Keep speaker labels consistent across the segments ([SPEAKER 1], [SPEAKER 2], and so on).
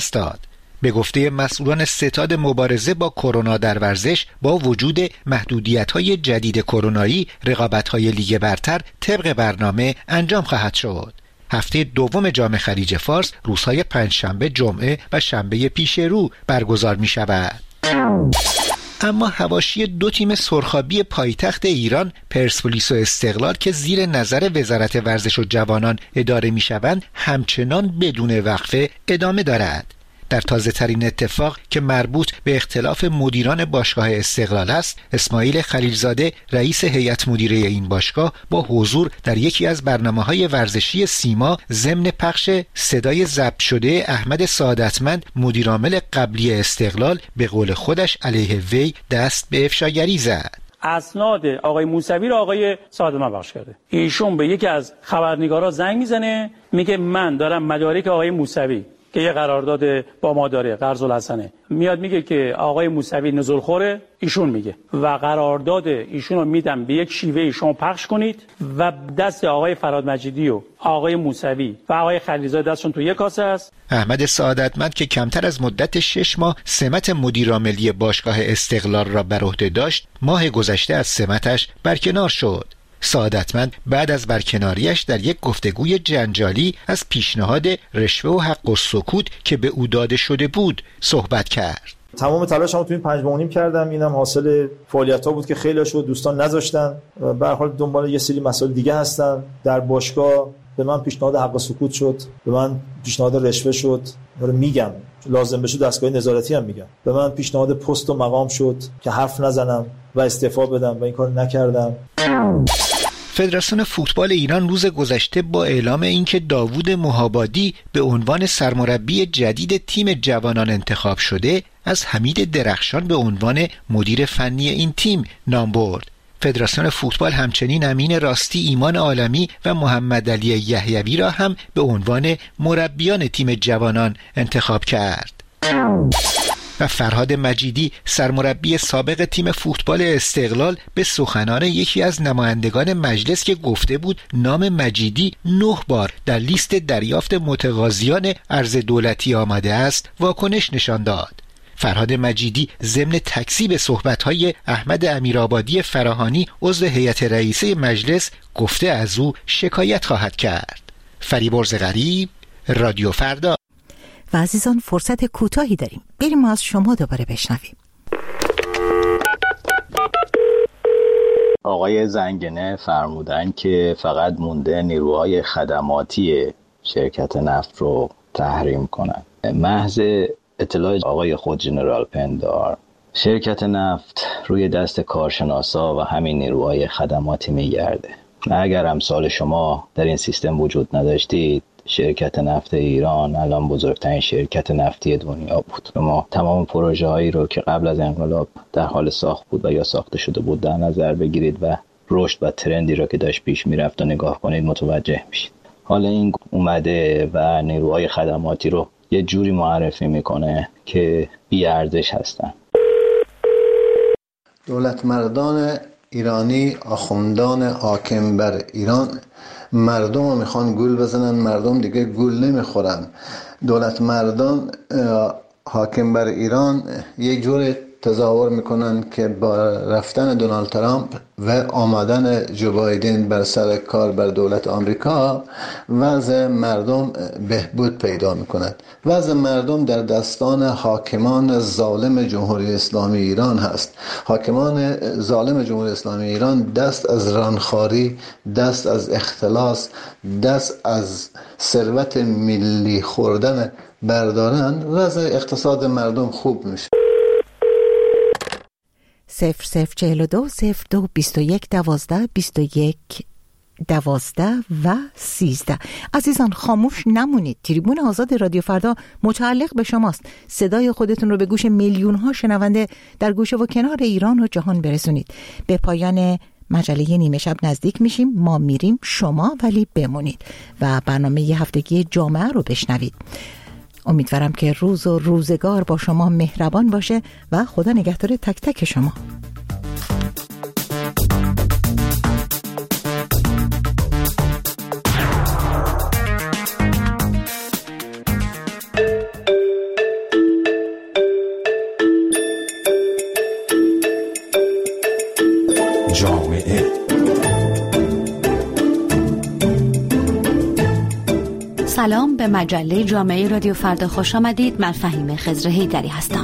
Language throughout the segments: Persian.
[SPEAKER 1] داد. به گفته مسئولان ستاد مبارزه با کرونا در ورزش، با وجود محدودیت‌های جدید کرونایی، رقابت‌های لیگ برتر طبق برنامه انجام خواهد شد. هفته دوم جام خلیج فارس روزهای پنجشنبه، جمعه و شنبه پیش رو برگزار می شود. اما حواشی دو تیم سرخابی پایتخت ایران، پرسپولیس و استقلال که زیر نظر وزارت ورزش و جوانان اداره می شوند، همچنان بدون وقفه ادامه دارد. در تازه ترین اتفاق که مربوط به اختلاف مدیران باشگاه استقلال است، اسماعیل خلیلزاده رئیس هیئت مدیره این باشگاه با حضور در یکی از برنامه‌های ورزشی سیما ضمن پخش صدای ضبط شده احمد سعادتمند مدیرعامل قبلی استقلال به قول خودش علیه وی دست به افشاگری زد.
[SPEAKER 2] اسناد آقای موسوی رو آقای سعادتمند بخش کرده. ایشون به یکی از خبرنگارا زنگ میزنه، میگه من دارم مدارک آقای موسوی که یه قرارداد با ما داره، قرض الحسنه، میاد میگه که آقای موسوی نزولخوره، ایشون میگه و قرارداد ایشون رو میدم به یک شیوه شما پخش کنید و دست آقای فراد مجیدی و آقای موسوی و آقای خلیلزاده دستشون تو یک کاسه است.
[SPEAKER 1] احمد سعادتمند که کمتر از مدت 6 ماه سمت مدیرعاملی باشگاه استقلال را بر عهده داشت، ماه گذشته از سمتش برکنار شد. سعادتمند بعد از برکناریش در یک گفتگوی جنجالی از پیشنهاد رشوه و حق السکوت که به او داده شده بود صحبت کرد.
[SPEAKER 3] تمام تلاشمو تو این 5 ماه و نیم کردم، اینم حاصل فعالیت‌ها بود که خیلی‌هاشو دوستان نذاشتن. به هر حال دنبال یه سری مسائل دیگه هستن. در باشگاه به من پیشنهاد حق السکوت شد، به من پیشنهاد رشوه شد، رو میگم لازم بشه دستگاه نظارتی هم میگم، به من پیشنهاد پست و مقام شد که حرف نزنم و استعفا بدم و این کار نکردم.
[SPEAKER 1] فدراسیون فوتبال ایران روز گذشته با اعلام اینکه داوود مهابادی به عنوان سرمربی جدید تیم جوانان انتخاب شده، از حمید درخشان به عنوان مدیر فنی این تیم نام برد. فدراسیون فوتبال همچنین امین راستی، ایمان عالمی و محمد علی یحیوی را هم به عنوان مربیان تیم جوانان انتخاب کرد. و فرهاد مجیدی، سرمربی سابق تیم فوتبال استقلال، به سخنان یکی از نمایندگان مجلس که گفته بود نام مجیدی 9 بار در لیست دریافت متقاضیان ارز دولتی آمده است، واکنش نشان داد. فرهاد مجیدی ضمن تکذیب صحبت‌های احمد امیرآبادی فراهانی عضو هیئت رئیسه مجلس گفته از او شکایت خواهد کرد. فریبرز غریب، رادیو فردا.
[SPEAKER 4] و عزیزان فرصت کوتاهی داریم، بریم ما از شما دوباره بشنویم.
[SPEAKER 5] آقای زنگنه فرمودن که فقط مونده نیروهای خدماتی شرکت نفت رو تحریم کنن. محض اطلاع آقای خود جنرال پندار، شرکت نفت روی دست کارشناسا و همین نیروهای خدماتی میگرده. اگر امثال شما در این سیستم وجود نداشتید، شرکت نفت ایران الان بزرگترین شرکت نفتی دنیا بود. ما تمام پروژه هایی رو که قبل از انقلاب در حال ساخت بود و یا ساخته شده بود در نظر بگیرید و رشد و ترندی رو که داشت پیش میرفت و نگاه کنید متوجه میشید. حالا این اومده و نیروهای خدماتی رو یه جوری معرفی میکنه که بی ارزش هستن.
[SPEAKER 6] دولت مردان ایرانی، آخوندان حاکم بر ایران مردم رو میخوان گول بزنن، مردم دیگه گول نمیخورن. دولت مردان حاکم بر ایران یه جور تظاهر میکنن که با رفتن دونالد ترامپ و آمدن جو بایدن بر سر کار بر دولت آمریکا وضع مردم بهبود پیدا میکند. وضع مردم در دستان حاکمان ظالم جمهوری اسلامی ایران هست. حاکمان ظالم جمهوری اسلامی ایران دست از رانخواری، دست از اختلاس، دست از ثروت ملی خوردن بردارن، وضع اقتصاد مردم خوب میشه.
[SPEAKER 4] 0042 02 21 12 21 12 و 13. عزیزان خاموش نمونید، تریبون آزاد رادیو فردا متعلق به شماست. صدای خودتون رو به گوش میلیون ها شنونده در گوشه و کنار ایران و جهان برسونید. به پایان مجله نیمه شب نزدیک میشیم، ما میریم، شما ولی بمونید و برنامه هفتگی جامعه رو بشنوید. امیدوارم که روز و روزگار با شما مهربان باشه و خدا نگهدار تک تک شما.
[SPEAKER 7] به مجله جامعه رادیو فردا خوش آمدید. من فهیمه خضر حیدری هستم.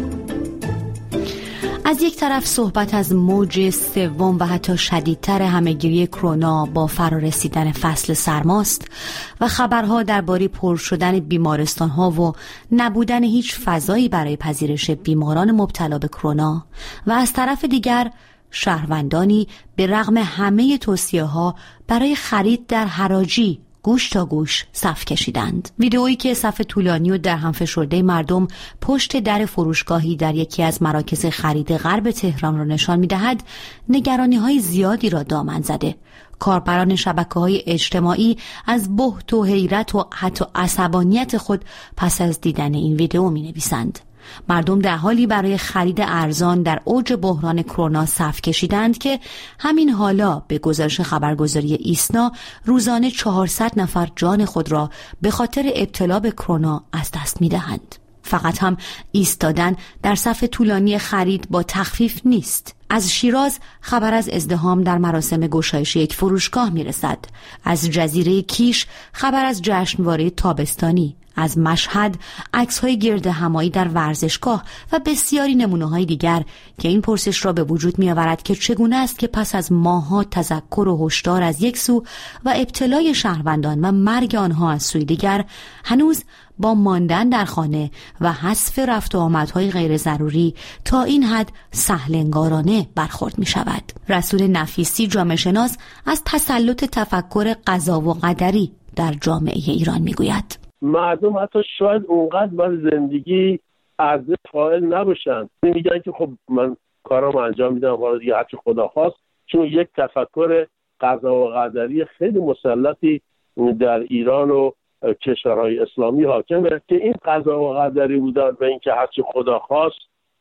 [SPEAKER 7] از یک طرف صحبت از موج سوم و حتی شدیدتر همهگیری کرونا با فرارسیدن فصل سرماست و خبرها درباره پر شدن بیمارستان‌ها و نبودن هیچ فضایی برای پذیرش بیماران مبتلا به کرونا، و از طرف دیگر شهروندانی به رغم همه توصیه‌ها برای خرید در حراجی گوش تا گوش صف کشیدند. ویدئویی که صف طولانی و در هم فشرده مردم پشت در فروشگاهی در یکی از مراکز خرید غرب تهران را نشان می‌دهد، نگرانی‌های زیادی را دامن زده. کاربران شبکه‌های اجتماعی از بهت و حیرت و حتی عصبانیت خود پس از دیدن این ویدئو می‌نویسند. مردم در حالی برای خرید ارزان در اوج بحران کرونا صف کشیدند که همین حالا به گزارش خبرگزاری ایسنا روزانه 400 نفر جان خود را به خاطر ابتلا به کرونا از دست می‌دهند. فقط هم ایستادن در صف طولانی خرید با تخفیف نیست. از شیراز خبر از ازدحام در مراسم گشایش یک فروشگاه میرسد. از جزیره کیش خبر از جشنواره تابستانی. از مشهد عکس‌های گرد همایی در ورزشگاه و بسیاری نمونه‌های دیگر که این پرسش را به وجود می‌آورد که چگونه است که پس از ماه‌ها تذکر و هشدار از یک سو و ابتلای شهروندان و مرگ آنها از سوی دیگر، هنوز با ماندن در خانه و حذف رفت و آمدهای غیر ضروری تا این حد سهل‌انگارانه برخورد می‌شود. رسول نفیسی جامعه شناس از تسلط تفکر قضا و قدری در جامعه ایران می‌گوید:
[SPEAKER 8] مردم حتی شاید اونقدر بر زندگی ارزش قائل نباشن، میگن که خب من کارامو انجام میدم، حالا دیگه هرچی خدا خواست، چون یک تفکر قضا و قدری خیلی مسلطی در ایران و کشورهای اسلامی حاکمه که این قضا و قدری بودن و اینکه هرچی خدا خواست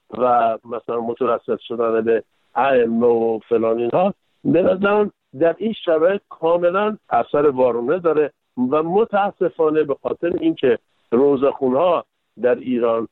[SPEAKER 8] و مثلا متوسط شدن به ائمه و فلان اینها، به نظرم در این شرایط کاملا اثر وارونه داره و متاسفانه به خاطر اینکه روزخونها در ایران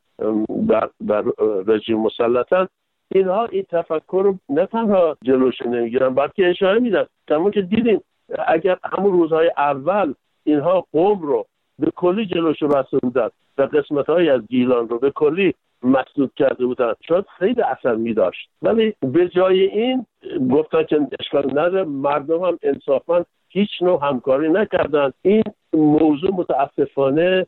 [SPEAKER 8] بر رژیم مسلطن، اینها این تفکر رو نه تنها جلوش نمیگیرن بلکه اشاره میدن. همون که دیدیم اگر همون روزهای اول اینها قم رو به کلی جلوش رو بسته بودن و قسمت‌های از گیلان رو به کلی مسدود کرده بودن، شاید خیلی اثر می‌داشت. ولی به جای این گفتن که اشکال نداره، مردم هم انصافاً هیچ نوع همکاری نکردن. این موضوع متاسفانه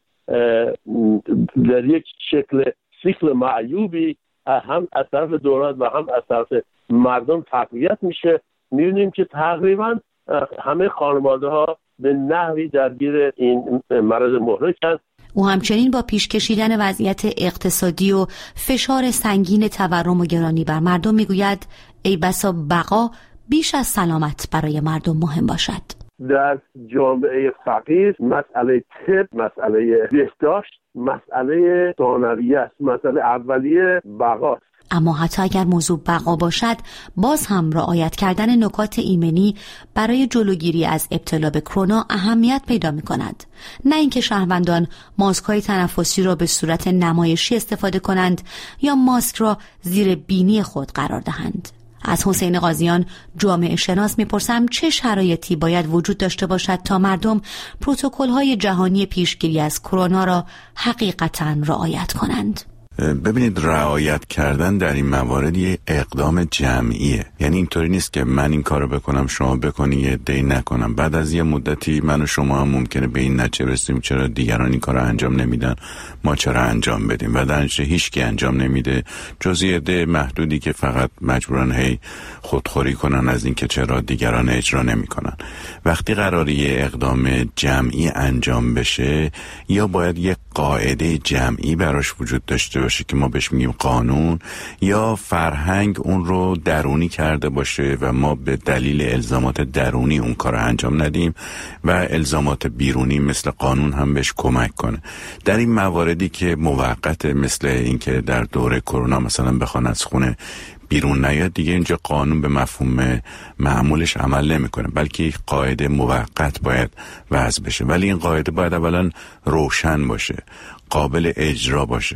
[SPEAKER 8] در یک شکل سیکل معیوبی هم از طرف دولت و هم از طرف مردم تقویت میشه. می‌بینیم که تقریباً همه خانواده‌ها به نحوی درگیر این مرض مهلکند.
[SPEAKER 7] او همچنین با پیش کشیدن وضعیت اقتصادی و فشار سنگین تورم و گرانی بر مردم میگوید ای بسا بقا بیش از سلامت برای مردم مهم باشد.
[SPEAKER 8] در جامعه فقیر مسئله طب، مسئله بهداشت، مسئله ثانویه است، مسئله اولیه بقاست.
[SPEAKER 7] اما حتی اگر موضوع بقا باشد، باز هم رعایت کردن نکات ایمنی برای جلوگیری از ابتلا به کرونا اهمیت پیدا می کند. نه اینکه شهروندان ماسک‌های تنفسی را به صورت نمایشی استفاده کنند یا ماسک را زیر بینی خود قرار دهند. از حسین قاضیان جامعه شناس میپرسم چه شرایطی باید وجود داشته باشد تا مردم پروتکل‌های جهانی پیشگیری از کرونا را حقیقتاً رعایت کنند؟
[SPEAKER 9] ببینید، رعایت کردن در این موارد یه اقدام جمعیه. یعنی اینطوری نیست که من این کارو بکنم شما بکنی یه دی نکنم. بعد از یه مدتی من و شما هم ممکنه به این نتیجه برسیم چرا دیگران این کارو انجام نمیدن، ما چرا انجام بدیم، و در نتیجه هیچ کی انجام نمیده جز یه عده محدودی که فقط مجبورن هی خودخوری کنن از این که چرا دیگران اجرا نمیکنن. وقتی قراره یه اقدام جمعی انجام بشه، یا باید یه قاعده جمعی براش وجود داشته باشه که ما بهش میگیم قانون، یا فرهنگ اون رو درونی کرده باشه و ما به دلیل الزامات درونی اون کار رو انجام ندیم و الزامات بیرونی مثل قانون هم بهش کمک کنه. در این مواردی که موقت، مثل اینکه در دوره کرونا مثلا بخوان از خونه بیرون نیاد، دیگه اینجا قانون به مفهوم معمولش عمل نمیکنه، بلکه یک قاعده موقت باید وضع بشه. ولی این قاعده باید اولا روشن باشه، قابل اجرا باشه